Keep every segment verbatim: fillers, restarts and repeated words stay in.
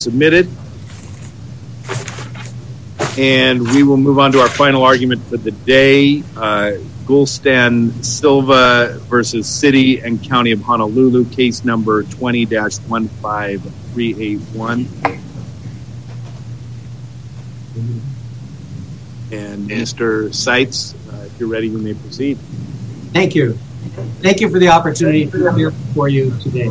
submitted. And we will move on to our final argument for the day. Uh, Gulstan Silva versus City and County of Honolulu, case number twenty dash one five three eight one. And Mister Seitz, uh, if you're ready, you may proceed. Thank you. Thank you for the opportunity to appear before you today.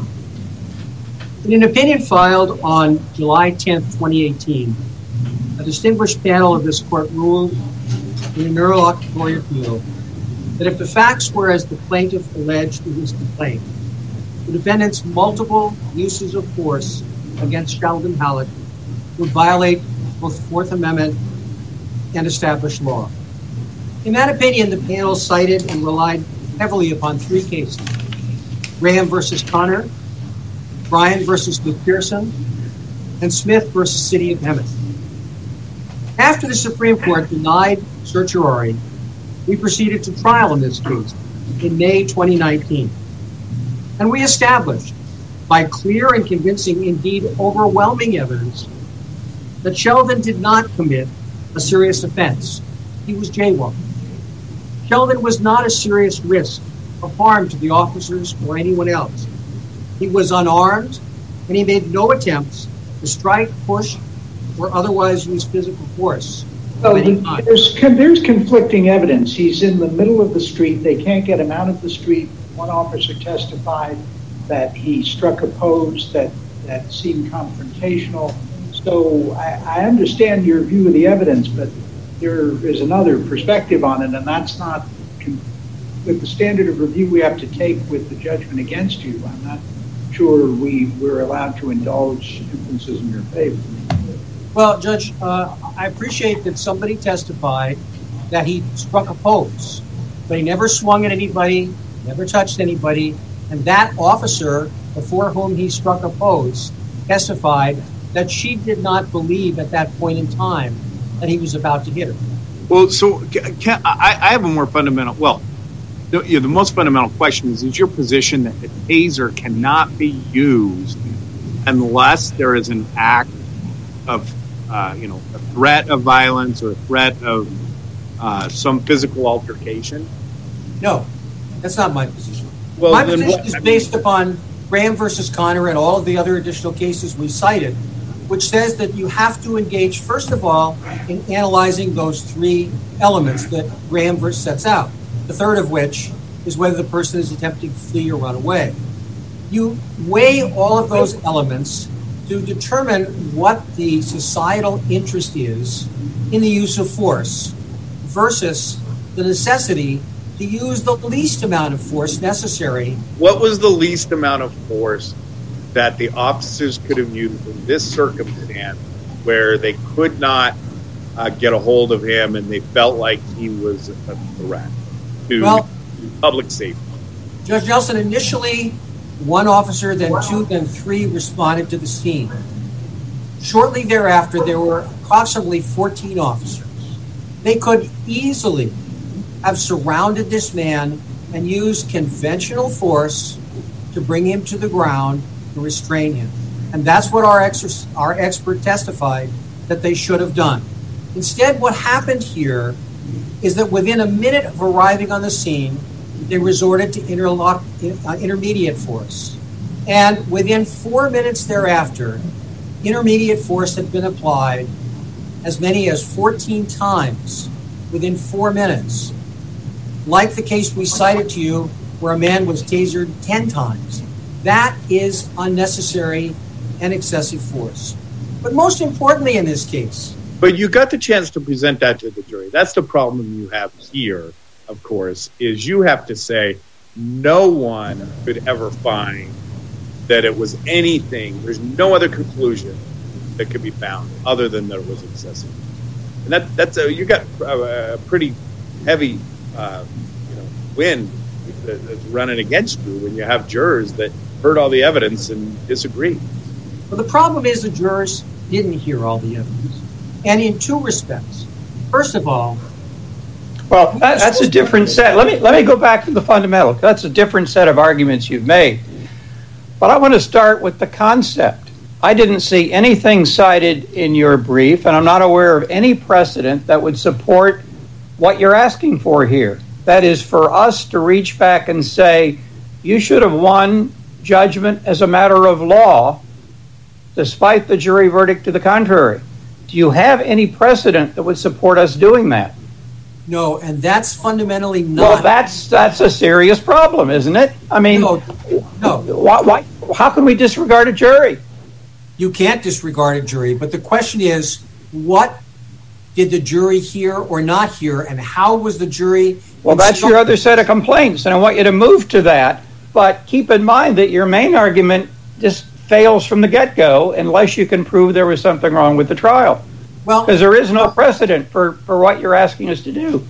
In an opinion filed on July tenth, twenty eighteen, a distinguished panel of this court ruled in a interlocutory appeal that if the facts were as the plaintiff alleged in his complaint, the defendant's multiple uses of force against Sheldon Hallett would violate both the Fourth Amendment and established law. In that opinion, the panel cited and relied heavily upon three cases: Graham versus Connor, Bryan versus McPherson, and Smith versus City of Hemet. After the Supreme Court denied certiorari, we proceeded to trial in this case in May twenty nineteen. And we established, by clear and convincing, indeed overwhelming evidence, that Sheldon did not commit a serious offense. He was jaywalking. Sheldon was not a serious risk of harm to the officers or anyone else. He was unarmed, and he made no attempts to strike, push, or otherwise use physical force. Well, there's, there's conflicting evidence. He's in the middle of the street. They can't get him out of the street. One officer testified that he struck a pose that, that seemed confrontational. So I, I understand your view of the evidence, but there is another perspective on it, and that's not with the standard of review we have to take with the judgment against you. I'm not sure we we're allowed to indulge inferences in your favor. Well, Judge, uh, I appreciate that somebody testified that he struck a pose, but he never swung at anybody, never touched anybody, and that officer before whom he struck a pose testified that she did not believe at that point in time that he was about to hit her. Well, so can, I, I have a more fundamental, well, the, you know, the most fundamental question is, is your position that the taser cannot be used unless there is an act of, uh, you know, a threat of violence or a threat of uh, some physical altercation? No, that's not my position. Well, my then position what, is I mean, based upon Graham versus Connor and all of the other additional cases we cited, which says that you have to engage, first of all, in analyzing those three elements that Graham versus sets out, the third of which is whether the person is attempting to flee or run away. You weigh all of those elements to determine what the societal interest is in the use of force versus the necessity to use the least amount of force necessary. What was the least amount of force that the officers could have used in this circumstance where they could not uh, get a hold of him and they felt like he was a threat to well, public safety? Judge Nelson, initially one officer, then two, then three responded to the scene. Shortly thereafter, there were approximately fourteen officers. They could easily have surrounded this man and used conventional force to bring him to the ground to restrain him. And that's what our, ex- our expert testified that they should have done. Instead, what happened here is that within a minute of arriving on the scene, they resorted to interlock, uh, intermediate force. And within four minutes thereafter, intermediate force had been applied as many as fourteen times within four minutes. Like the case we cited to you where a man was tasered ten times. That is unnecessary and excessive force. But most importantly in this case... But you got the chance to present that to the jury. That's the problem you have here, of course, is you have to say no one could ever find that it was anything. There's no other conclusion that could be found other than that it was excessive. And that that's a, you got a, a pretty heavy uh, you know, wind that's running against you when you have jurors that heard all the evidence and disagree. Well, the problem is the jurors didn't hear all the evidence. And in two respects. First of all... Well, that, that's a different set. Let me let me go back to the fundamental. That's a different set of arguments you've made. But I want to start with the concept. I didn't see anything cited in your brief, and I'm not aware of any precedent that would support what you're asking for here. That is, for us to reach back and say, you should have won judgment as a matter of law, despite the jury verdict to the contrary. Do you have any precedent that would support us doing that? No, and that's fundamentally not. Well, that's that's a serious problem, isn't it? I mean, no, no. Why, why, how can we disregard a jury? You can't disregard a jury, but the question is, what did the jury hear or not hear, and how was the jury? Well, that's your other set of complaints, and I want you to move to that. But keep in mind that your main argument just fails from the get-go unless you can prove there was something wrong with the trial. Well, because there is no precedent for, for what you're asking us to do.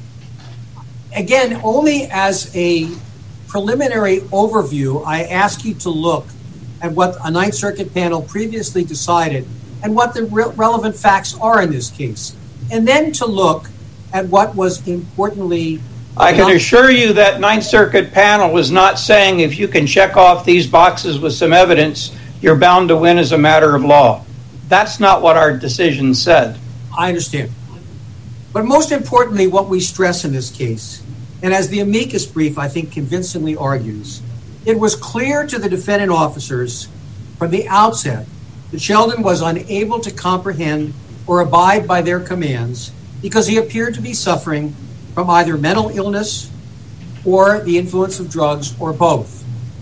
Again, only as a preliminary overview, I ask you to look at what a Ninth Circuit panel previously decided and what the re- relevant facts are in this case. And then to look at what was importantly... I can assure you that Ninth Circuit panel was not saying if you can check off these boxes with some evidence, you're bound to win as a matter of law. That's not what our decision said. I understand. But most importantly, what we stress in this case, and as the amicus brief, I think, convincingly argues, it was clear to the defendant officers from the outset that Sheldon was unable to comprehend or abide by their commands because he appeared to be suffering from either mental illness or the influence of drugs or both.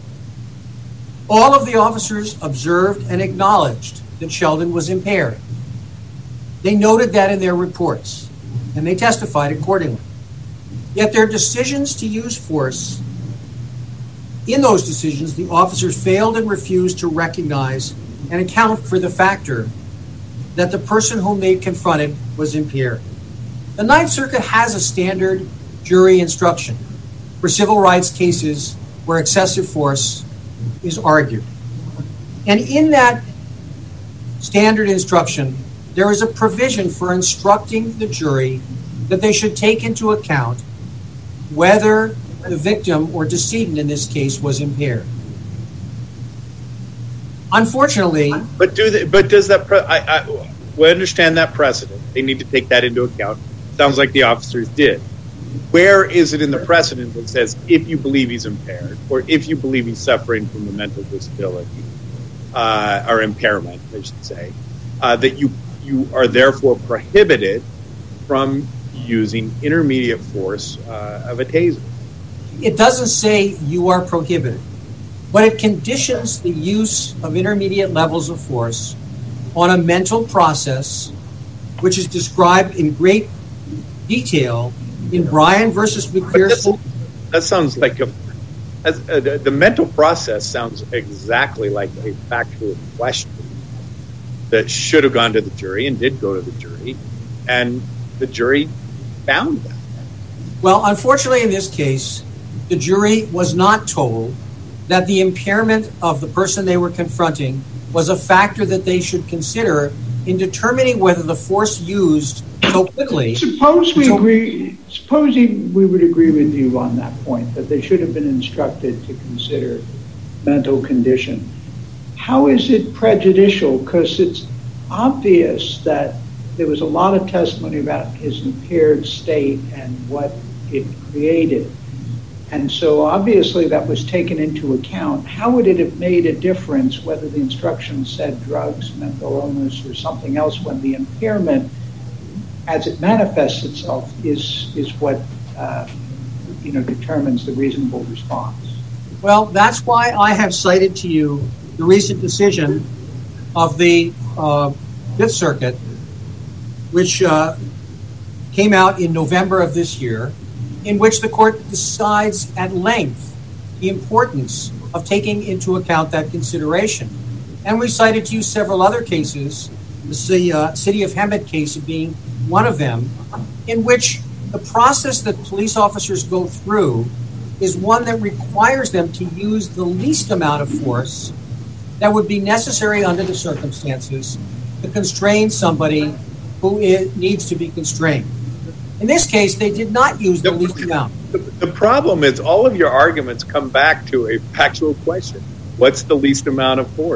All of the officers observed and acknowledged that Sheldon was impaired. They noted that in their reports, and they testified accordingly. Yet their decisions to use force, in those decisions, the officers failed and refused to recognize and account for the factor that the person whom they confronted was impaired. The Ninth Circuit has a standard jury instruction for civil rights cases where excessive force is argued. And in that standard instruction, there is a provision for instructing the jury that they should take into account whether the victim or decedent in this case was impaired. Unfortunately, but do they, but does that? Pre- I, I we understand that precedent. They need to take that into account. Sounds like the officers did. Where is it in the precedent that says if you believe he's impaired or if you believe he's suffering from a mental disability uh, or impairment, I should say, uh, that you you are therefore prohibited from using intermediate force uh, of a taser? It doesn't say you are prohibited, but it conditions the use of intermediate levels of force on a mental process which is described in great detail in Bryan versus McPherson. That sounds like a, as, uh, the, the mental process sounds exactly like a factual question that should have gone to the jury and did go to the jury, and the jury found that. Well, unfortunately, in this case, the jury was not told that the impairment of the person they were confronting was a factor that they should consider in determining whether the force used so quickly. Suppose we so, agree. Suppose we would agree with you on that point, that they should have been instructed to consider mental condition. How is it prejudicial? Because it's obvious that there was a lot of testimony about his impaired state and what it created. And so obviously that was taken into account. How would it have made a difference whether the instructions said drugs, mental illness, or something else when the impairment, as it manifests itself, is is what uh, you know determines the reasonable response? Well, that's why I have cited to you the recent decision of the uh, Fifth Circuit, which uh, came out in November of this year, in which the court decides at length the importance of taking into account that consideration. And we cited to you several other cases, the uh, City of Hemet case being one of them, in which the process that police officers go through is one that requires them to use the least amount of force that would be necessary under the circumstances to constrain somebody who is, needs to be constrained. In this case, they did not use the, the least amount. The, the problem is all of your arguments come back to a factual question. What's the least amount of force?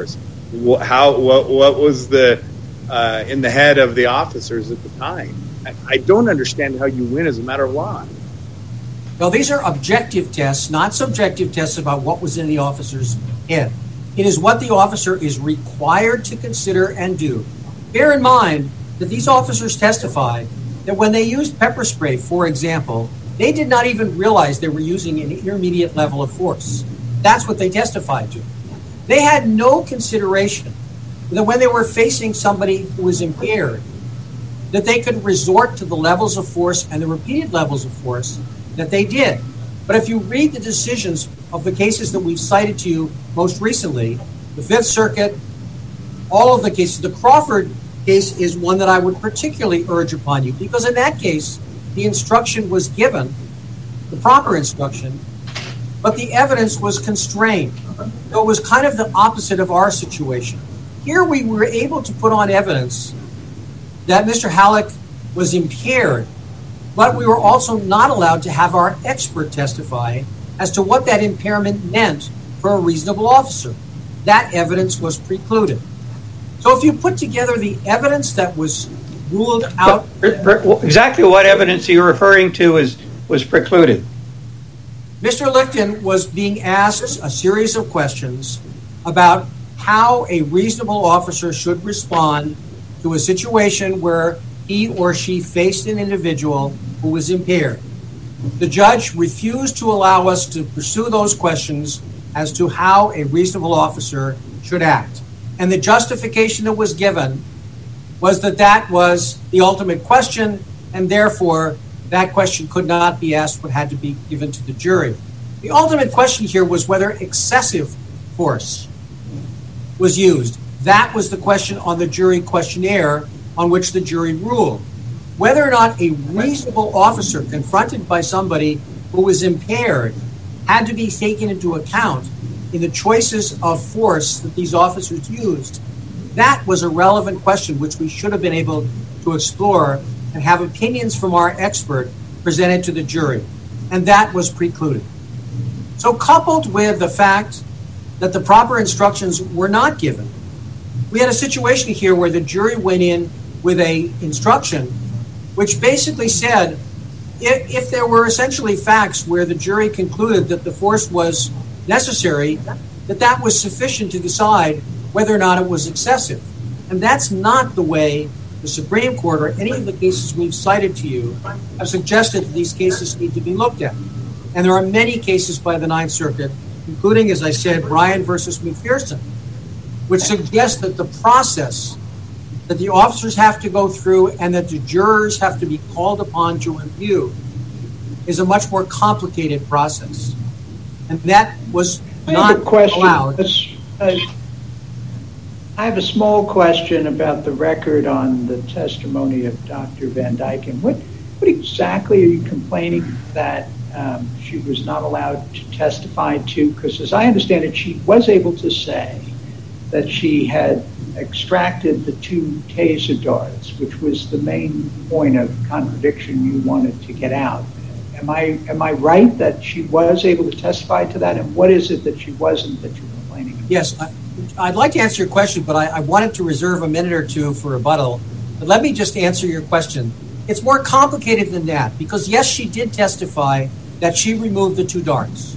how what what was the uh, in the head of the officers at the time? I, I don't understand how you win as a matter of law. Well, these are objective tests, not subjective tests about what was in the officer's head. It is what the officer is required to consider and do. Bear in mind that these officers testified that when they used pepper spray, for example, they did not even realize they were using an intermediate level of force. That's what they testified to. They had no consideration that when they were facing somebody who was impaired, that they could resort to the levels of force and the repeated levels of force that they did. But if you read the decisions of the cases that we've cited to you most recently, the Fifth Circuit, all of the cases, the Crawford case is one that I would particularly urge upon you, because in that case, the instruction was given, the proper instruction, but the evidence was constrained. So it was kind of the opposite of our situation. Here we were able to put on evidence that Mister Halleck was impaired, but we were also not allowed to have our expert testify as to what that impairment meant for a reasonable officer. That evidence was precluded. So if you put together the evidence that was ruled out... Exactly what evidence are you referring to is, was precluded? Mister Lichten was being asked a series of questions about how a reasonable officer should respond to a situation where he or she faced an individual who was impaired. The judge refused to allow us to pursue those questions as to how a reasonable officer should act. And the justification that was given was that that was the ultimate question, and therefore that question could not be asked but had to be given to the jury. The ultimate question here was whether excessive force was used. That was the question on the jury questionnaire on which the jury ruled. Whether or not a reasonable officer confronted by somebody who was impaired had to be taken into account in the choices of force that these officers used, that was a relevant question which we should have been able to explore and have opinions from our expert presented to the jury. And that was precluded. So coupled with the fact that the proper instructions were not given, we had a situation here where the jury went in with a instruction which basically said if, if there were essentially facts where the jury concluded that the force was necessary, that that was sufficient to decide whether or not it was excessive. And that's not the way the Supreme Court or any of the cases we've cited to you have suggested that these cases need to be looked at. And there are many cases by the Ninth Circuit, including, as I said, Bryan versus McPherson, which suggests that the process that the officers have to go through and that the jurors have to be called upon to review is a much more complicated process. And that was not allowed. Uh, I have a small question about the record on the testimony of Doctor Van Dyken. What, what exactly are you complaining that um, she was not allowed to testify to? Because as I understand it, she was able to say that she had extracted the two taser darts, which was the main point of contradiction you wanted to get out. Am I am I right that she was able to testify to that? And what is it that she wasn't that you're complaining about? Yes, I, I'd like to answer your question, but I, I wanted to reserve a minute or two for rebuttal. But let me just answer your question. It's more complicated than that, because yes, she did testify that she removed the two darts.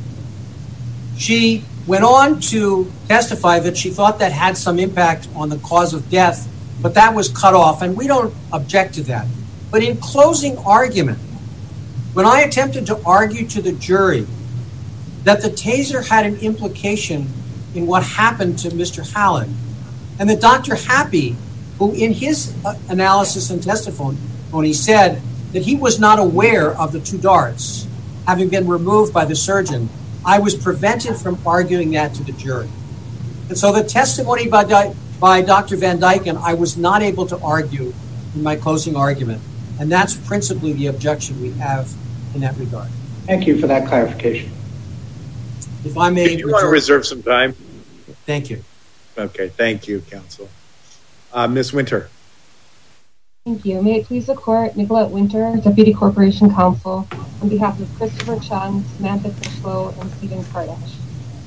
She went on to testify that she thought that had some impact on the cause of death, but that was cut off, and we don't object to that. But in closing argument, when I attempted to argue to the jury that the taser had an implication in what happened to Mister Halleck, and that Doctor Happy, who in his analysis and testimony said that he was not aware of the two darts having been removed by the surgeon, I was prevented from arguing that to the jury. And so the testimony by, Di- by Doctor Van Dyken, I was not able to argue in my closing argument. And that's principally the objection we have in that regard. Thank you for that clarification. If I may... If you reserve- want to reserve some time. Thank you. Okay, thank you, counsel. Uh, Miz Winter. Thank you. May it please the court, Nicolette Winter, Deputy Corporation Counsel, on behalf of Christopher Chung, Samantha Fishlow, and Stephen Kardash.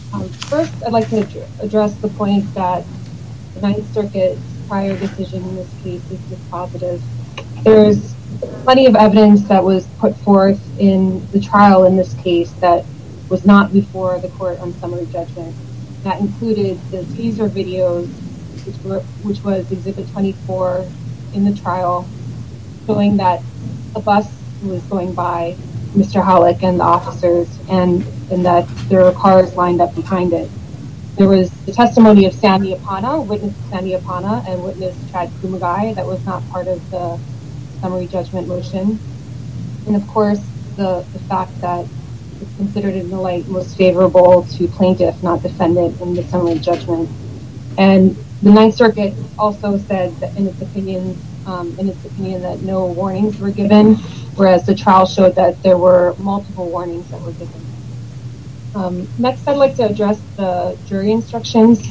Um, first, I'd like to ad- address the point that the Ninth Circuit's prior decision in this case is dispositive. There's plenty of evidence that was put forth in the trial in this case that was not before the court on summary judgment. That included the teaser videos, which were which was Exhibit twenty-four in the trial, showing that a bus was going by Mister Halleck and the officers, and, and that there were cars lined up behind it. There was the testimony of Sandy Apana, witness Sandy Apana, and witness Chad Kumagai that was not part of the summary judgment motion. And of course, the, the fact that it's considered in the light most favorable to plaintiff, not defendant, in the summary judgment. And the Ninth Circuit also said that in its opinion, um, in its opinion that no warnings were given, whereas the trial showed that there were multiple warnings that were given. Um, next, I'd like to address the jury instructions.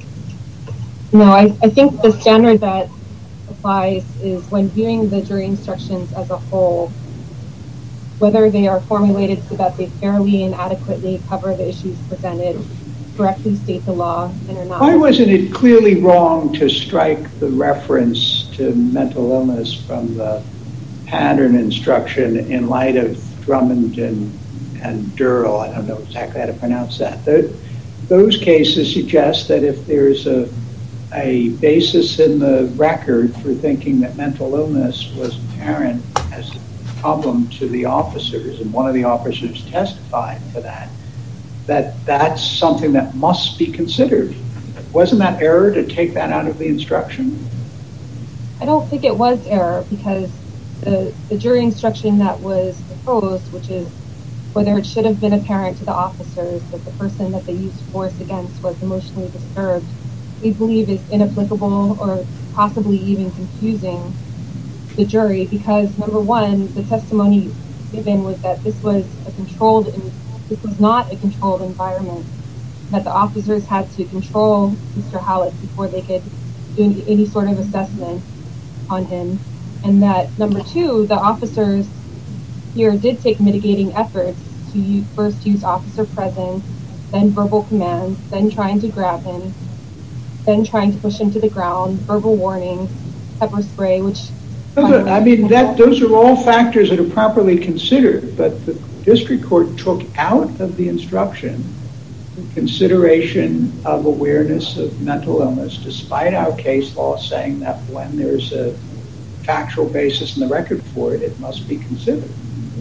You know, I, I think the standard that applies is when viewing the jury instructions as a whole, whether they are formulated so that they fairly and adequately cover the issues presented, correctly state the law, and are not. Why wasn't it clearly wrong to strike the reference to mental illness from the pattern instruction in light of Drummond and, and Durrell? I don't know exactly how to pronounce that. Those, those cases suggest that if there's a, a basis in the record for thinking that mental illness was apparent as a problem to the officers, and one of the officers testified to that, that that's something that must be considered. Wasn't that error to take that out of the instruction? I don't think it was error, because the, the jury instruction that was proposed, which is whether it should have been apparent to the officers that the person that they used force against was emotionally disturbed, we believe is inapplicable or possibly even confusing the jury, because number one, the testimony given was that this was a controlled, this was not a controlled environment, that the officers had to control Mister Halleck before they could do any sort of assessment on him, and that number two, the officers here did take mitigating efforts to use, first use officer presence, then verbal commands, then trying to grab him, then trying to push him to the ground, verbal warnings, pepper spray, which I mean, that those are all factors that are properly considered, but the district court took out of the instruction consideration of awareness of mental illness, despite our case law saying that when there's a factual basis in the record for it, it must be considered.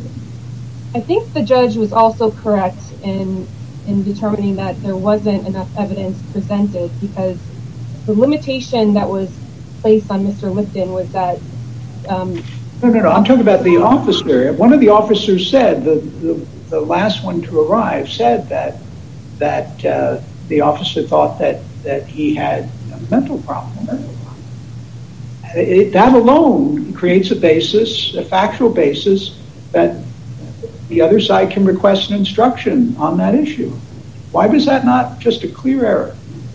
I think the judge was also correct in in determining that there wasn't enough evidence presented, because the limitation that was placed on Mister Lipton was that Um, no, no, no. I'm talking about the officer. One of the officers said, the the, the last one to arrive said that that uh, the officer thought that, that he had a mental problem. It, that alone creates a basis, a factual basis, that the other side can request an instruction on that issue. Why was that not just a clear error?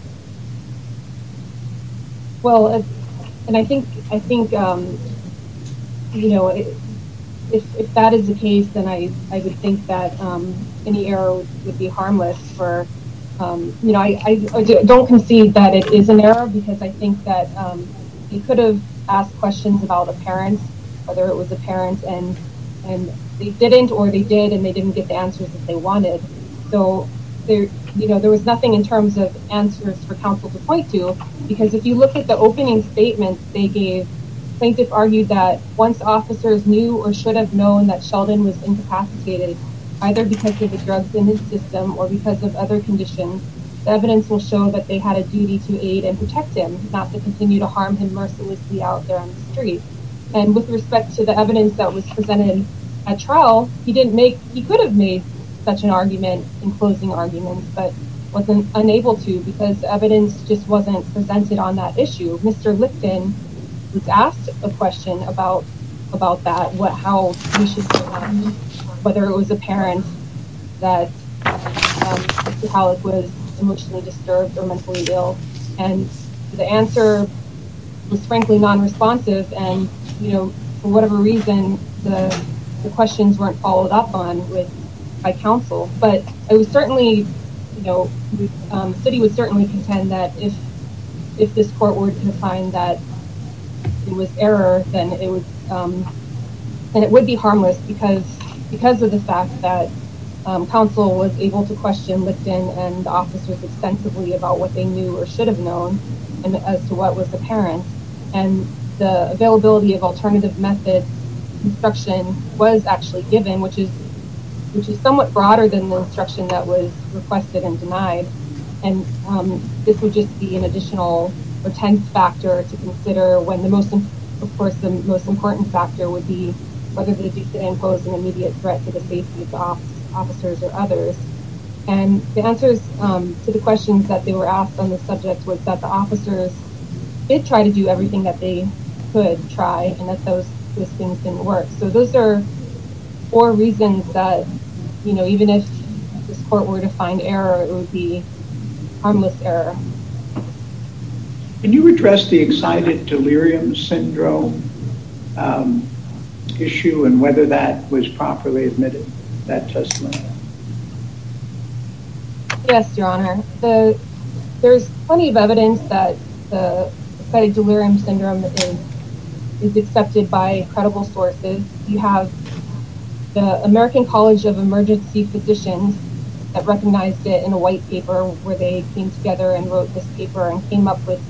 Well, and I think I think. Um, You know, if if that is the case, then I, I would think that um, any error would, would be harmless for, um, you know, I, I, I don't concede that it is an error, because I think that um, he could have asked questions about a parent, whether it was a parent, and and they didn't, or they did and they didn't get the answers that they wanted. So there, you know, there was nothing in terms of answers for counsel to point to, because if you look at the opening statements they gave, plaintiff argued that once officers knew or should have known that Sheldon was incapacitated, either because of the drugs in his system or because of other conditions, the evidence will show that they had a duty to aid and protect him, not to continue to harm him mercilessly out there on the street. And with respect to the evidence that was presented at trial, he didn't make, he could have made such an argument in closing arguments, but wasn't unable to, because the evidence just wasn't presented on that issue. Mister Lipton was asked a question about about that, what how we should um, whether it was apparent that um, Mister Halleck was emotionally disturbed or mentally ill, and the answer was frankly non-responsive, and you know, for whatever reason the the questions weren't followed up on with by counsel. But it was certainly know, um, the city would certainly contend that if if this court were to find that it was error, then it would um, then it would be harmless because because of the fact that um, counsel was able to question Lipton and the officers extensively about what they knew or should have known, and as to what was apparent, and the availability of alternative methods instruction was actually given, which is which is somewhat broader than the instruction that was requested and denied. And um, this would just be an additional or tenth factor to consider when the most, of course, the most important factor would be whether the decedent posed an immediate threat to the safety of the officers or others. And the answers um, to the questions that they were asked on the subject was that the officers did try to do everything that they could try, and that those those things didn't work. So those are four reasons that, you know, even if this court were to find error, it would be harmless error. Can you address the excited delirium syndrome um, issue and whether that was properly admitted, that testimony? Yes, Your Honor. The, there's plenty of evidence that the excited delirium syndrome is, is accepted by credible sources. You have the American College of Emergency Physicians that recognized it in a white paper where they came together and wrote this paper and came up with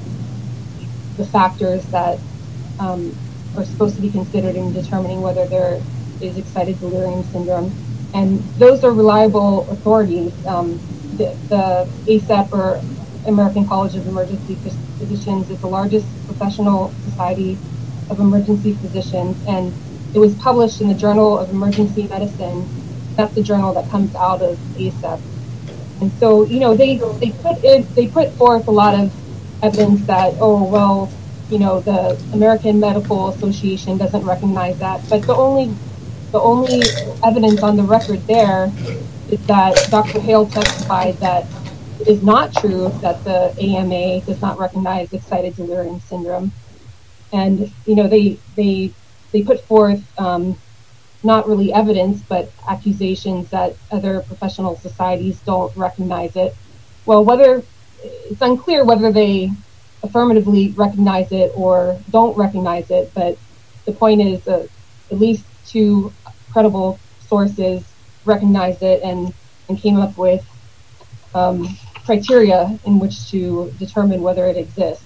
the factors that um, are supposed to be considered in determining whether there is excited delirium syndrome. And those are reliable authorities. Um, the, the A S E P, or American College of Emergency Physicians, is the largest professional society of emergency physicians, and it was published in the Journal of Emergency Medicine. That's the journal that comes out of A S E P. And so, you know, they they put it they put forth a lot of evidence that, oh well, you know, the American Medical Association doesn't recognize that. But the only the only evidence on the record there is that Doctor Hale testified that it is not true that the A M A does not recognize excited delirium syndrome. And, you know, they they they put forth um, not really evidence, but accusations that other professional societies don't recognize it. Well, whether it's unclear whether they affirmatively recognize it or don't recognize it, but the point is uh, at least two credible sources recognized it and, and came up with um, criteria in which to determine whether it exists.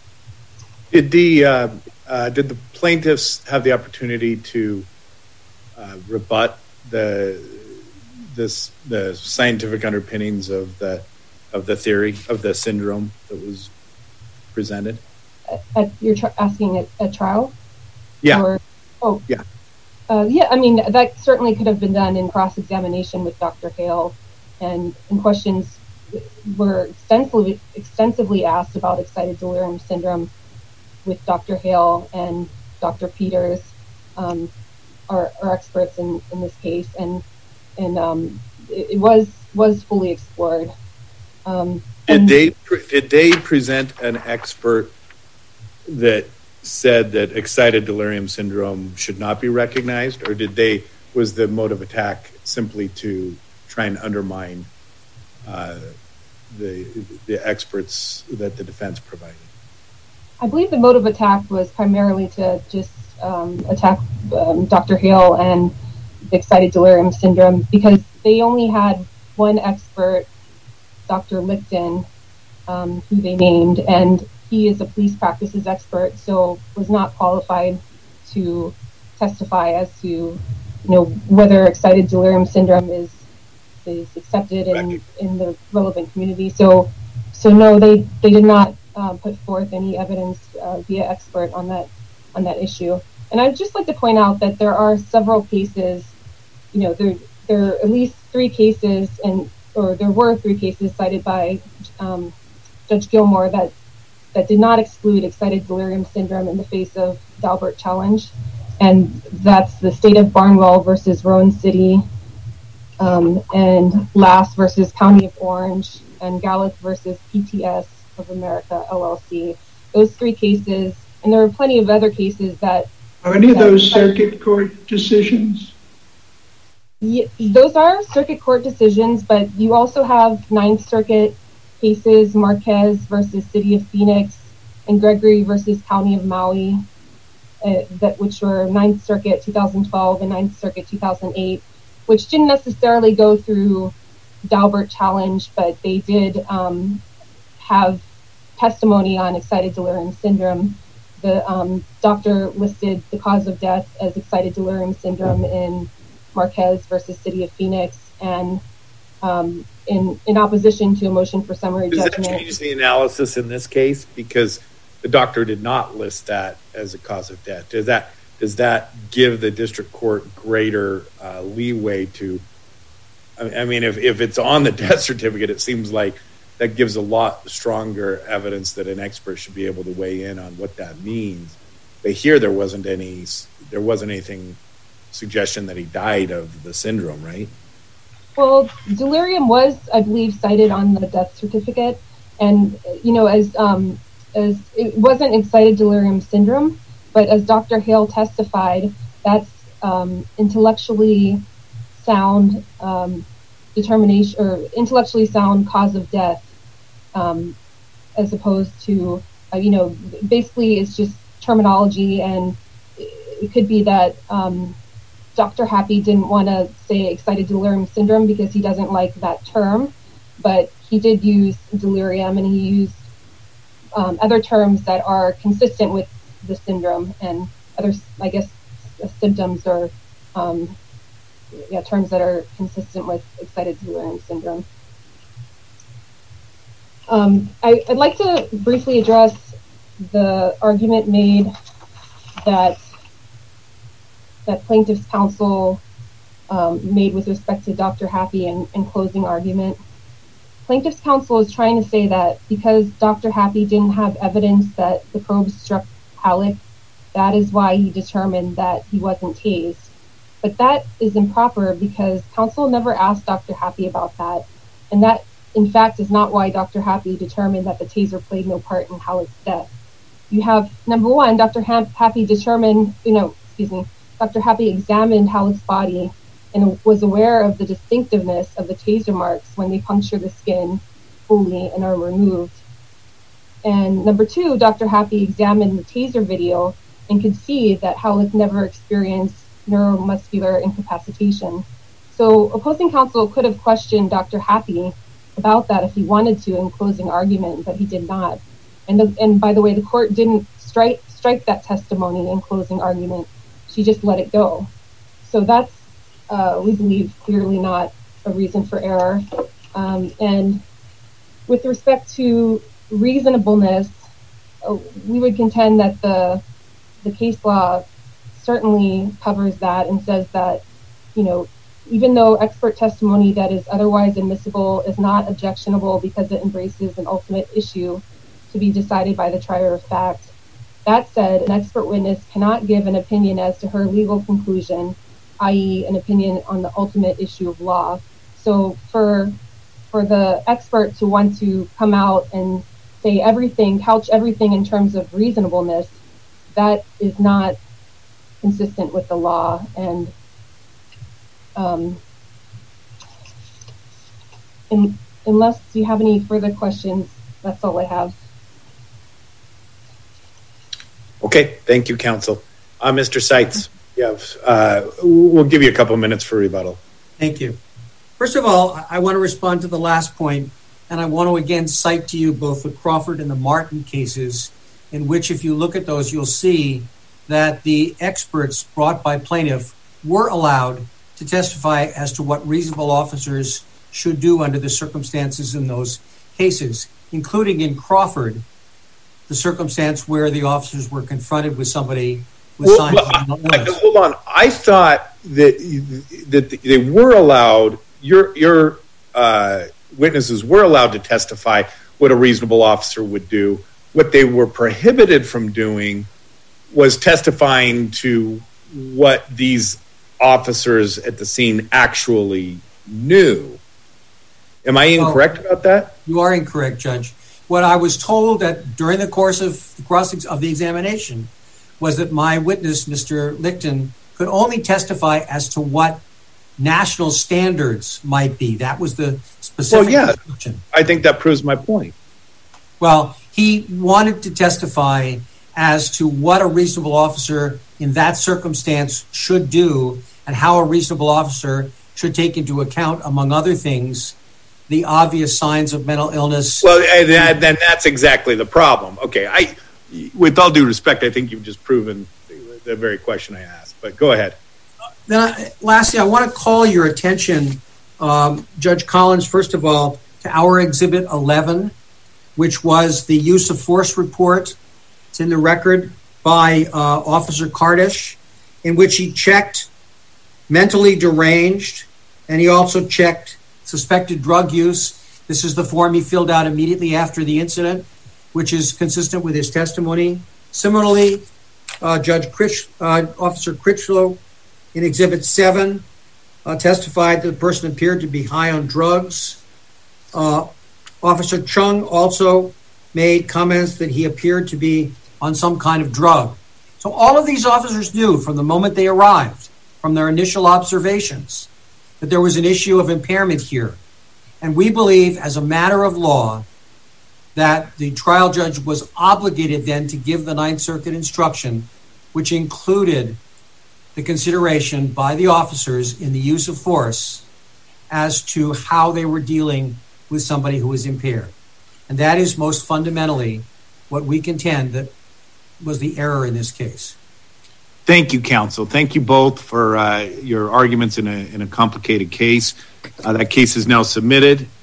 Did the uh, uh, did the plaintiffs have the opportunity to uh, rebut the this the scientific underpinnings of the of the theory of the syndrome that was presented? At, you're tr- asking at, at trial? Yeah. Or, oh, yeah. Uh, yeah. I mean, that certainly could have been done in cross-examination with Doctor Hale, and, and questions were extensively extensively asked about excited delirium syndrome with Doctor Hale and Doctor Peters, um, are, are experts in, in this case, and and um, it, it was was fully explored. Um, did they did they present an expert that said that excited delirium syndrome should not be recognized, or did they was the mode of attack simply to try and undermine uh, the the experts that the defense provided? I believe the mode of attack was primarily to just um, attack um, Doctor Hale and the excited delirium syndrome, because they only had one expert, Doctor Lipton, um, who they named, and he is a police practices expert, so was not qualified to testify as to, you know, whether excited delirium syndrome is is accepted in, in the relevant community. So, so no, they they did not um, put forth any evidence uh, via expert on that on that issue. And I'd just like to point out that there are several cases, you know, there there are at least three cases, and or there were three cases cited by um, Judge Gilmore that that did not exclude excited delirium syndrome in the face of Daubert challenge, and that's the State of Barnwell versus Rowan City, um, and Lass versus County of Orange, and Gallup versus P T S of America L L C. Those three cases, and there are plenty of other cases that. Are any of those circuit court decisions? Yeah, those are circuit court decisions, but you also have Ninth Circuit cases, Marquez versus City of Phoenix and Gregory versus County of Maui, uh, that which were Ninth Circuit two thousand twelve and Ninth Circuit two thousand eight, which didn't necessarily go through Daubert challenge, but they did um, have testimony on excited delirium syndrome. The um, doctor listed the cause of death as excited delirium syndrome in Marquez versus City of Phoenix, and um, in in opposition to a motion for summary Does judgment. Does that change the analysis in this case? Because the doctor did not list that as a cause of death. Does that does that give the district court greater uh, leeway to? I mean, if, if it's on the death certificate, it seems like that gives a lot stronger evidence that an expert should be able to weigh in on what that means. But here, there wasn't any, there wasn't anything suggestion that he died of the syndrome, right? Well, delirium was, I believe, cited on the death certificate, and you know, as um, as it wasn't excited delirium syndrome, but as Doctor Hale testified, that's um, intellectually sound um, determination or intellectually sound cause of death, um, as opposed to uh, you know, basically it's just terminology, and it could be that um, Doctor Happy didn't want to say excited delirium syndrome because he doesn't like that term, but he did use delirium, and he used um, other terms that are consistent with the syndrome and other, I guess, symptoms or um, yeah, terms that are consistent with excited delirium syndrome. Um, I, I'd like to briefly address the argument made that that plaintiff's counsel um, made with respect to Doctor Happy in, in closing argument. Plaintiff's counsel is trying to say that because Doctor Happy didn't have evidence that the probe struck Halleck, that is why he determined that he wasn't tased. But that is improper because counsel never asked Doctor Happy about that. And that, in fact, is not why Doctor Happy determined that the taser played no part in Halleck's death. You have, number one, Doctor Happy determined, you know, excuse me, Doctor Happy examined Halleck's body and was aware of the distinctiveness of the taser marks when they puncture the skin fully and are removed. And number two, Doctor Happy examined the taser video and could see that Halleck never experienced neuromuscular incapacitation. So opposing counsel could have questioned Doctor Happy about that if he wanted to in closing argument, but he did not. And the, and by the way, the court didn't strike strike that testimony in closing argument. She just let it go. So that's, uh, we believe, clearly not a reason for error. Um, and with respect to reasonableness, uh, we would contend that the the case law certainly covers that and says that, you know, even though expert testimony that is otherwise admissible is not objectionable because it embraces an ultimate issue to be decided by the trier of fact. That said, an expert witness cannot give an opinion as to her legal conclusion, that is an opinion on the ultimate issue of law. So for for the expert to want to come out and say everything, couch everything in terms of reasonableness, that is not consistent with the law. And um, in, unless you have any further questions, that's all I have. Okay, thank you, counsel. Uh, Mister Seitz, yeah, uh, we'll give you a couple minutes for rebuttal. Thank you. First of all, I want to respond to the last point, and I want to again cite to you both the Crawford and the Martin cases, in which if you look at those, you'll see that the experts brought by plaintiff were allowed to testify as to what reasonable officers should do under the circumstances in those cases, including in Crawford, the circumstance where the officers were confronted with somebody with well, signs well, of mental illness. Hold on. I thought that that they were allowed, your your uh, witnesses were allowed to testify what a reasonable officer would do. What they were prohibited from doing was testifying to what these officers at the scene actually knew. Am I incorrect oh, about that? You are incorrect, Judge. What I was told that during the course of the cross of the examination was that my witness, Mister Lichten, could only testify as to what national standards might be. That was the specific well, yeah, question. I think that proves my point. Well, he wanted to testify as to what a reasonable officer in that circumstance should do and how a reasonable officer should take into account, among other things, the obvious signs of mental illness. Well, and, and, and that's exactly the problem. Okay, I, with all due respect, I think you've just proven the very question I asked, but go ahead. Then, I, lastly, I want to call your attention, um, Judge Collins, first of all, to our Exhibit eleven, which was the use of force report. It's in the record by uh, Officer Kardish, in which he checked mentally deranged, and he also checked suspected drug use. This is the form he filled out immediately after the incident, which is consistent with his testimony. Similarly, uh, Judge Critch, uh, Officer Critchlow, in Exhibit seven, uh, testified that the person appeared to be high on drugs. Uh, Officer Chung also made comments that he appeared to be on some kind of drug. So all of these officers knew from the moment they arrived, from their initial observations, that there was an issue of impairment here. And we believe, as a matter of law, that the trial judge was obligated then to give the Ninth Circuit instruction, which included the consideration by the officers in the use of force as to how they were dealing with somebody who was impaired. And that is most fundamentally what we contend that was the error in this case. Thank you, counsel. Thank you both for uh, your arguments in a, in a complicated case. Uh, that case is now submitted.